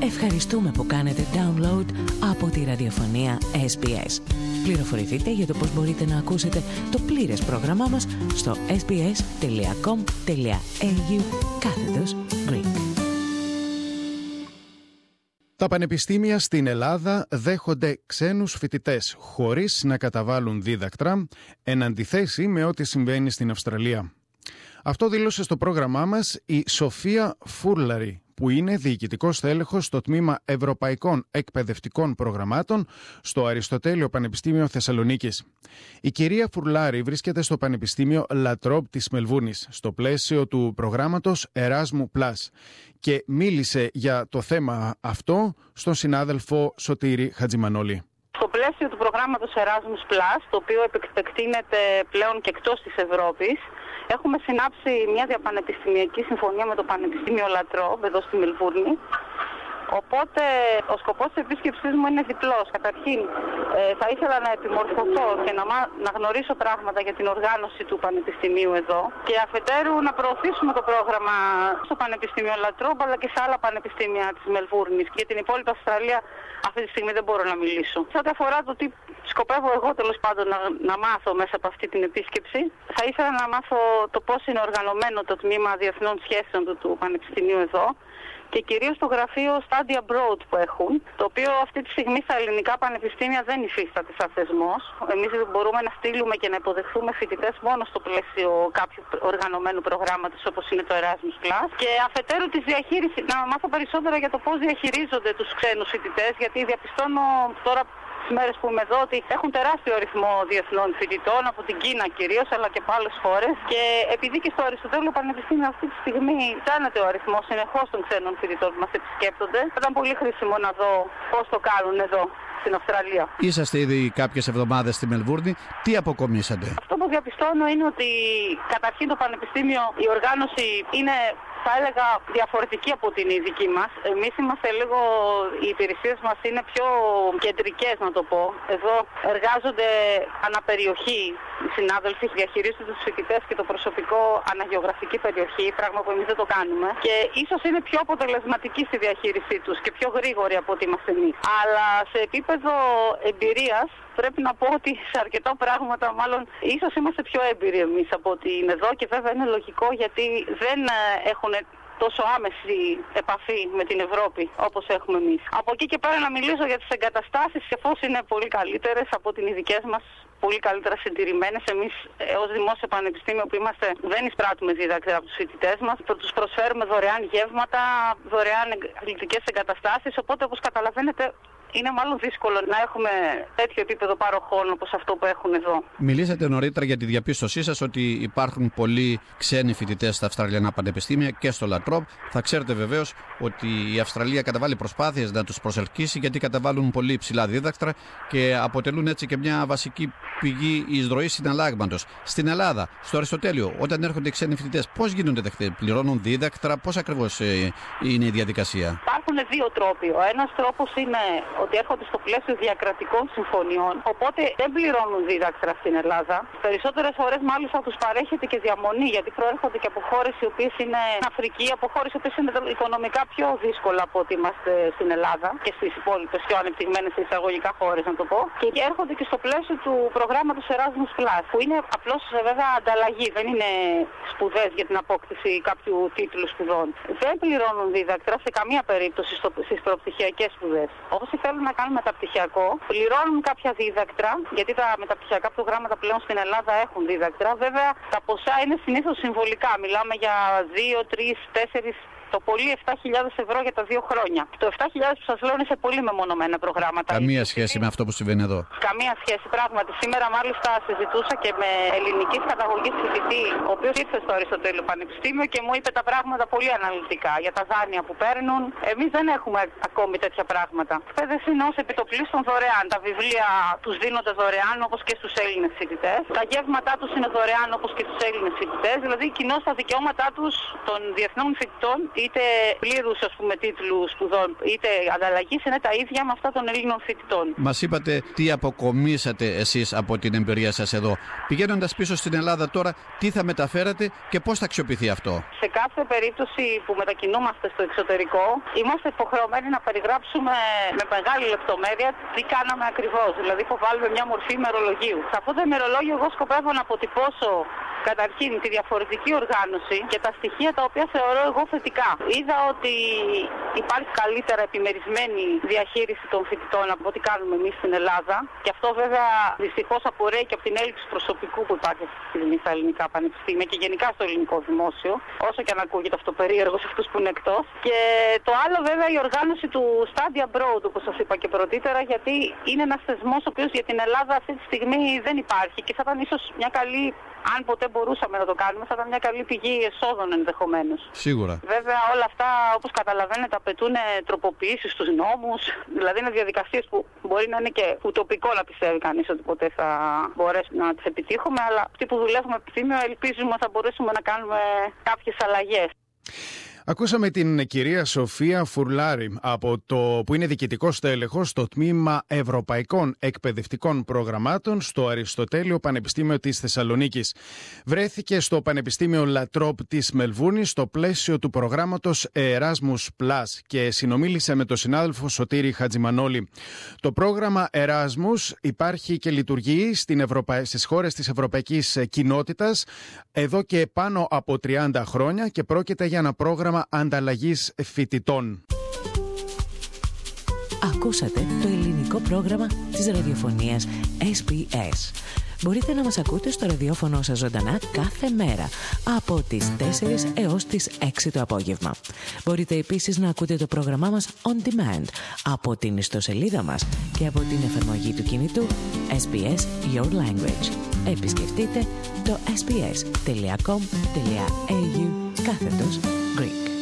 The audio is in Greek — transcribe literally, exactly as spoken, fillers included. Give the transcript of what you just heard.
Ευχαριστούμε που κάνετε download από τη ραδιοφωνία ες μπι ες. Πληροφορηθείτε για το πώς μπορείτε να ακούσετε το πλήρες πρόγραμμά μας στο sbs.com.au κάθετος Greek. Τα πανεπιστήμια στην Ελλάδα δέχονται ξένους φοιτητές χωρίς να καταβάλουν δίδακτρα, εν αντιθέσει με ό,τι συμβαίνει στην Αυστραλία. Αυτό δήλωσε στο πρόγραμμά μας η Σοφία Φούρλαρη, που είναι διοικητικός τέλεχος στο τμήμα Ευρωπαϊκών Εκπαιδευτικών Προγραμμάτων στο Αριστοτέλειο Πανεπιστήμιο Θεσσαλονίκης. Η κυρία Φουρλάρη βρίσκεται στο Πανεπιστήμιο La Trobe της Μελβούρνης, στο πλαίσιο του προγράμματος Erasmus Plus, και μίλησε για το θέμα αυτό στον συνάδελφο Σωτήρη Χατζημανόλη. Στο πλαίσιο του προγράμματος Erasmus Plus, το οποίο επεκτείνεται πλέον και εκτός της Ευρώπης, έχουμε συνάψει μια διαπανεπιστημιακή συμφωνία με το Πανεπιστήμιο La Trobe εδώ στη Μελβούρνη. Οπότε ο σκοπός της επίσκεψής μου είναι διπλός. Καταρχήν ε, θα ήθελα να επιμορφωθώ και να, να γνωρίσω πράγματα για την οργάνωση του Πανεπιστημίου εδώ, και αφετέρου να προωθήσουμε το πρόγραμμα στο Πανεπιστήμιο La Trobe αλλά και σε άλλα πανεπιστήμια της Μελβούρνης. Και για την υπόλοιπη Αυστραλία αυτή τη στιγμή δεν μπορώ να μιλήσω. Σε ό,τι αφορά το τι σκοπεύω εγώ τέλος πάντων να, να μάθω μέσα από αυτή την επίσκεψη, θα ήθελα να μάθω το πώς είναι οργανωμένο το τμήμα διεθνών σχέσεων του, του Πανεπιστημίου εδώ, και κυρίως το γραφείο Study Abroad που έχουν, το οποίο αυτή τη στιγμή στα ελληνικά πανεπιστήμια δεν υφίσταται σαν θεσμός. Εμείς μπορούμε να στείλουμε και να υποδεχθούμε φοιτητές μόνο στο πλαίσιο κάποιου οργανωμένου προγράμματος όπως είναι το Erasmus Plus. Και αφετέρου της διαχείρισης, να μάθω περισσότερα για το πώς διαχειρίζονται τους ξένους φοιτητές, γιατί διαπιστώνω τώρα τις μέρες που είμαι εδώ ότι έχουν τεράστιο αριθμό διεθνών φοιτητών από την Κίνα κυρίως, αλλά και από άλλες χώρες. Και επειδή και στο Αριστοτέλειο Πανεπιστήμιο αυτή τη στιγμή φτάνεται ο αριθμός συνεχώς των ξένων φοιτητών που μας επισκέπτονται, θα ήταν πολύ χρήσιμο να δω πώς το κάνουν εδώ στην Αυστραλία. Είσαστε ήδη κάποιες εβδομάδες στη Μελβούρνη. Τι αποκομίσατε? Αυτό που διαπιστώνω είναι ότι καταρχήν το Πανεπιστήμιο, η οργάνωση είναι, θα έλεγα, διαφορετική από την δική μας. Εμείς είμαστε λίγο, οι υπηρεσίες μας είναι πιο κεντρικές, να το πω. Εδώ εργάζονται αναπεριοχή οι συνάδελφοι, διαχειρίζονται τους φοιτητές και το προσωπικό αναγεωγραφική περιοχή, πράγμα που εμείς δεν το κάνουμε. Και ίσως είναι πιο αποτελεσματική στη διαχείρισή τους και πιο γρήγορη από ότι είμαστε εμείς. Αλλά σε επίπεδο εμπειρίας πρέπει να πω ότι σε αρκετά πράγματα μάλλον ίσως είμαστε πιο έμπειροι εμείς από ότι είναι εδώ, και βέβαια είναι λογικό γιατί δεν έχουν τόσο άμεση επαφή με την Ευρώπη όπως έχουμε εμείς. Από εκεί και πέρα να μιλήσω για τις εγκαταστάσεις, εφόσον είναι πολύ καλύτερες από την οι δικές μας, πολύ καλύτερα συντηρημένες. Εμείς ως δημόσιο πανεπιστήμιο που είμαστε δεν εισπράττουμε δίδακτρα από τους φοιτητές μας, τους προσφέρουμε δωρεάν γεύματα, δωρεάν αθλητικές εγκαταστάσεις, οπότε όπως καταλαβαίνετε είναι μάλλον δύσκολο να έχουμε τέτοιο επίπεδο παροχών όπως αυτό που έχουν εδώ. Μιλήσατε νωρίτερα για τη διαπίστωσή σας ότι υπάρχουν πολλοί ξένοι φοιτητές στα Αυστραλιανά πανεπιστήμια και στο La Trobe. Θα ξέρετε βεβαίως ότι η Αυστραλία καταβάλει προσπάθειες να τους προσελκύσει, γιατί καταβάλουν πολύ υψηλά δίδακτρα και αποτελούν έτσι και μια βασική πηγή εισρωής συναλλάγματος. Στην Ελλάδα, στο Αριστοτέλειο, όταν έρχονται οι ξένοι φοιτητές, πώς γίνονται δεκτοί? Πληρώνουν δίδακτρα? Πώς ακριβώς ε, είναι η διαδικασία? Υπάρχουν δύο τρόποι. Ο ένας τρόπος είναι ότι έρχονται στο πλαίσιο διακρατικών συμφωνιών, οπότε δεν πληρώνουν δίδακτρα στην Ελλάδα. Περισσότερες φορές μάλιστα τους παρέχεται και διαμονή, γιατί προέρχονται και από χώρες οι οποίες είναι Αφρική, από χώρες οι οποίες είναι οικονομικά πιο δύσκολα από ότι είμαστε στην Ελλάδα και στις υπόλοιπες πιο ανεπτυγμένες εισαγωγικά χώρες, να το πω. Και έρχονται και στο πλαίσιο του προγράμματος Erasmus Plus, που είναι απλώς βέβαια ανταλλαγή, δεν είναι σπουδές για την απόκτηση κάποιου τίτλου σπουδών. Δεν πληρώνουν δίδακτρα σε καμία περίπτωση στις προπτυχιακές σπουδές. Όσοι θέλουν να κάνουν μεταπτυχιακό, πληρώνουν κάποια δίδακτρα, γιατί τα μεταπτυχιακά προγράμματα πλέον στην Ελλάδα έχουν δίδακτρα. Βέβαια, τα ποσά είναι συνήθως συμβολικά. Μιλάμε για δύο, τρεις, τέσσερις, το πολύ επτά χιλιάδες ευρώ για τα δύο χρόνια. Το επτά χιλιάδες που σας λέω είναι σε πολύ μεμονωμένα προγράμματα. Καμία σχέση με αυτό που συμβαίνει εδώ. Καμία σχέση, πράγματι. Σήμερα μάλιστα συζητούσα και με ελληνικής καταγωγής φοιτητή, ο οποίος ήρθε στο Αριστοτέλειο Πανεπιστήμιο και μου είπε τα πράγματα πολύ αναλυτικά για τα δάνεια που παίρνουν. Εμείς δεν έχουμε ακόμη τέτοια πράγματα. Η εκπαίδευση είναι ως επιτοπλίστων δωρεάν. Τα βιβλία τους δίνονται δωρεάν όπως και στους Έλληνες φοιτητές. Τα γεύματά τους είναι δωρεάν όπως και στους Έλληνες φοιτητές. Δηλαδή κοινώς τα δικαιώματά τους των διεθνών φοιτητών είτε πλήρους ας πούμε τίτλους σπουδών, είτε ανταλλαγής, είναι τα ίδια με αυτά των Ελλήνων φοιτητών. Μας είπατε τι αποκομίσατε εσείς από την εμπειρία σας εδώ. Πηγαίνοντας πίσω στην Ελλάδα τώρα, τι θα μεταφέρατε και πώς θα αξιοποιηθεί αυτό? Σε κάθε περίπτωση που μετακινούμαστε στο εξωτερικό, είμαστε υποχρεωμένοι να περιγράψουμε με μεγάλη λεπτομέρεια τι κάναμε ακριβώς. Δηλαδή, υποβάλλουμε μια μορφή ημερολογίου. Σε αυτό το ημερολόγιο, εγώ σκοπεύω να αποτυπώσω καταρχήν τη διαφορετική οργάνωση και τα στοιχεία τα οποία θεωρώ εγώ θετικά. Είδα ότι υπάρχει καλύτερα επιμερισμένη διαχείριση των φοιτητών από ό,τι κάνουμε εμείς στην Ελλάδα. Και αυτό βέβαια δυστυχώς απορρέει και από την έλλειψη προσωπικού που υπάρχει αυτή τη στιγμή στα ελληνικά πανεπιστήμια και γενικά στο ελληνικό δημόσιο, όσο και αν ακούγεται αυτό περίεργο σε αυτούς που είναι εκτός. Και το άλλο βέβαια η οργάνωση του Study Abroad, όπως σας είπα και πρωτήτερα, γιατί είναι ένας θεσμός ο οποίος για την Ελλάδα αυτή τη στιγμή δεν υπάρχει και θα ήταν ίσως μια καλή, αν ποτέ μπορούσαμε να το κάνουμε, θα ήταν μια καλή πηγή εσόδων ενδεχομένως. Σίγουρα. Βέβαια όλα αυτά, όπως καταλαβαίνετε, απαιτούν τροποποιήσεις στους νόμους. Δηλαδή είναι διαδικασίες που μπορεί να είναι και ουτοπικό να πιστεύει κανείς ότι ποτέ θα μπορέσουμε να τις επιτύχουμε, αλλά αυτοί που δουλεύουμε επιστήμιο ελπίζουμε ότι θα μπορέσουμε να κάνουμε κάποιες αλλαγές. Ακούσαμε την κυρία Σοφία Φουρλάρη, από το, που είναι διοικητικός τέλεχος στο Τμήμα Ευρωπαϊκών Εκπαιδευτικών Προγραμμάτων στο Αριστοτέλειο Πανεπιστήμιο της Θεσσαλονίκης. Βρέθηκε στο Πανεπιστήμιο Λατρόπ της Μελβούρνης στο πλαίσιο του προγράμματος Erasmus Plus και συνομίλησε με τον συνάδελφο Σωτήρη Χατζημανόλη. Το πρόγραμμα Erasmus υπάρχει και λειτουργεί στην Ευρωπα... στις χώρες της Ευρωπαϊκής Κοινότητας εδώ και πάνω από τριάντα χρόνια και πρόκειται για ένα πρόγραμμα ανταλλαγής φοιτητών. Ακούσατε το ελληνικό πρόγραμμα της ραδιοφωνίας ες μπι ες. Μπορείτε να μας ακούτε στο ραδιόφωνο σας ζωντανά κάθε μέρα από τις τέσσερις έως τις έξι το απόγευμα. Μπορείτε επίσης να ακούτε το πρόγραμμά μας on demand από την ιστοσελίδα μας και από την εφαρμογή του κινητού ες μπι ες Your Language. Επισκεφτείτε το ες μπι ες τελεία κομ τελεία έι γιου κάθετος Greek.